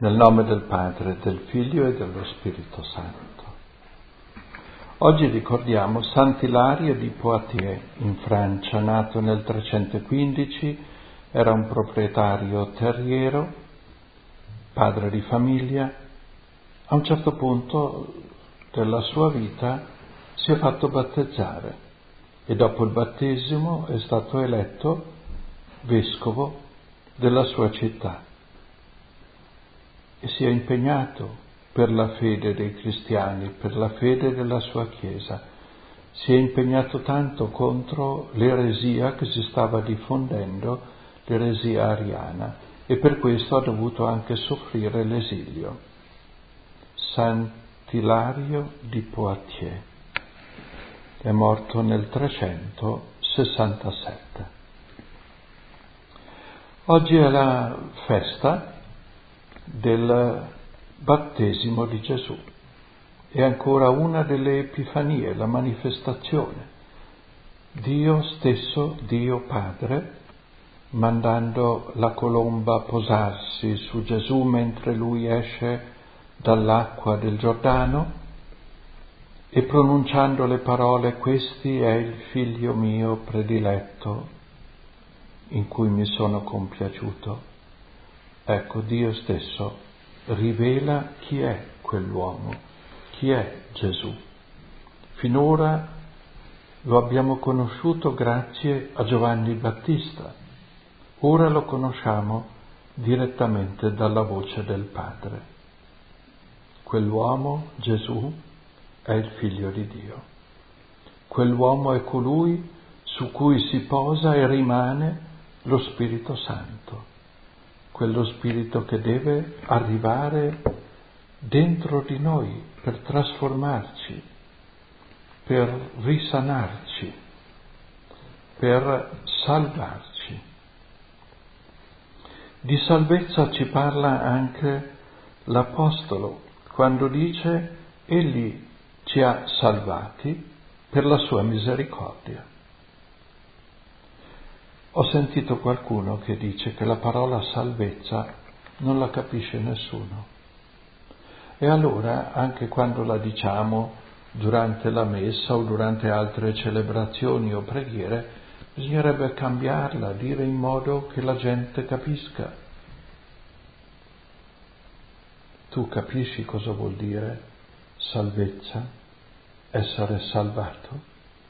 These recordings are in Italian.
Nel nome del Padre, del Figlio e dello Spirito Santo. Oggi ricordiamo Sant'Ilario di Poitiers, in Francia, nato nel 315, era un proprietario terriero, padre di famiglia. A un certo punto della sua vita si è fatto battezzare e dopo il battesimo è stato eletto vescovo della sua città. E si è impegnato per la fede dei cristiani, per la fede della sua Chiesa. Si è impegnato tanto contro l'eresia che si stava diffondendo, l'eresia ariana, e per questo ha dovuto anche soffrire l'esilio. Sant'Ilario di Poitiers è morto nel 367. Oggi è la festa del battesimo di Gesù. È ancora una delle epifanie, la manifestazione. Dio stesso, Dio Padre, mandando la colomba a posarsi su Gesù mentre lui esce dall'acqua del Giordano e pronunciando le parole: "Questi è il figlio mio prediletto, in cui mi sono compiaciuto". Ecco, Dio stesso rivela chi è quell'uomo, chi è Gesù. Finora lo abbiamo conosciuto grazie a Giovanni Battista, ora lo conosciamo direttamente dalla voce del Padre. Quell'uomo, Gesù, è il Figlio di Dio. Quell'uomo è colui su cui si posa e rimane lo Spirito Santo. Quello Spirito che deve arrivare dentro di noi per trasformarci, per risanarci, per salvarci. Di salvezza ci parla anche l'Apostolo quando dice: Egli ci ha salvati per la sua misericordia. Ho sentito qualcuno che dice che la parola salvezza non la capisce nessuno. E allora, anche quando la diciamo durante la messa o durante altre celebrazioni o preghiere, bisognerebbe cambiarla, dire in modo che la gente capisca. Tu capisci cosa vuol dire salvezza? Essere salvato?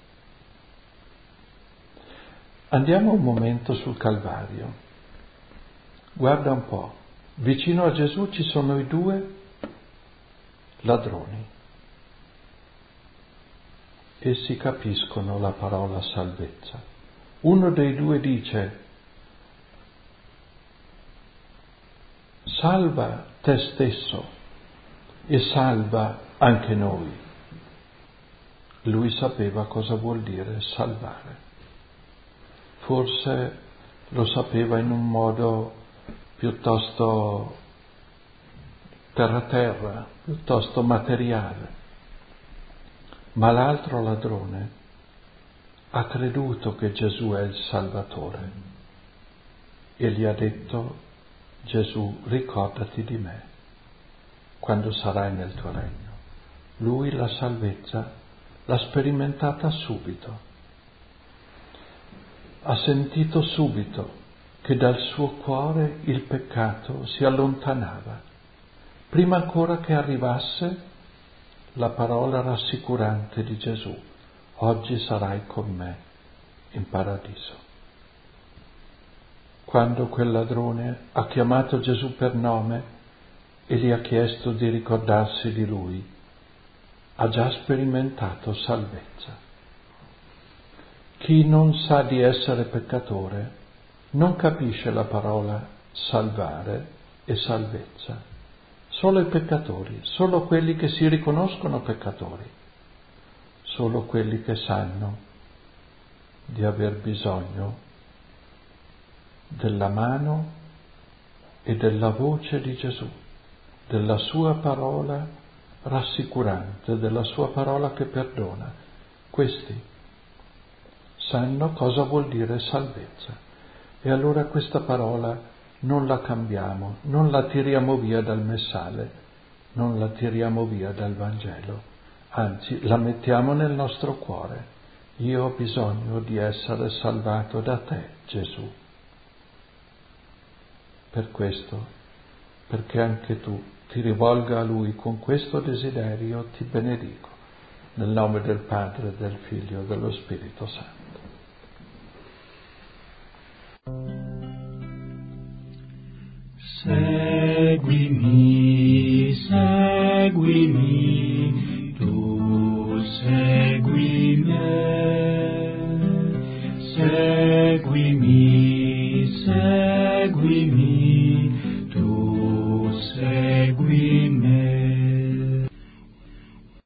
Andiamo un momento sul Calvario. Guarda un po', vicino a Gesù ci sono i due ladroni. Essi capiscono la parola salvezza. Uno dei due dice: salva te stesso e salva anche noi. Lui sapeva cosa vuol dire salvare. Forse lo sapeva in un modo piuttosto terra-terra, piuttosto materiale. Ma l'altro ladrone ha creduto che Gesù è il Salvatore e gli ha detto: Gesù, ricordati di me quando sarai nel tuo regno. Lui la salvezza l'ha sperimentata subito. Ha sentito subito che dal suo cuore il peccato si allontanava, prima ancora che arrivasse la parola rassicurante di Gesù: oggi sarai con me in paradiso. Quando quel ladrone ha chiamato Gesù per nome e gli ha chiesto di ricordarsi di lui, ha già sperimentato salvezza. Chi non sa di essere peccatore non capisce la parola salvare e salvezza. Solo i peccatori, solo quelli che si riconoscono peccatori, solo quelli che sanno di aver bisogno della mano e della voce di Gesù, della sua parola rassicurante, della sua parola che perdona. Questi sanno cosa vuol dire salvezza. E allora questa parola non la cambiamo, non la tiriamo via dal messale, non la tiriamo via dal Vangelo, anzi la mettiamo nel nostro cuore. Io ho bisogno di essere salvato da te, Gesù. Per questo, perché anche tu ti rivolga a Lui con questo desiderio, ti benedico, nel nome del Padre, del Figlio e dello Spirito Santo. Seguimi, seguimi.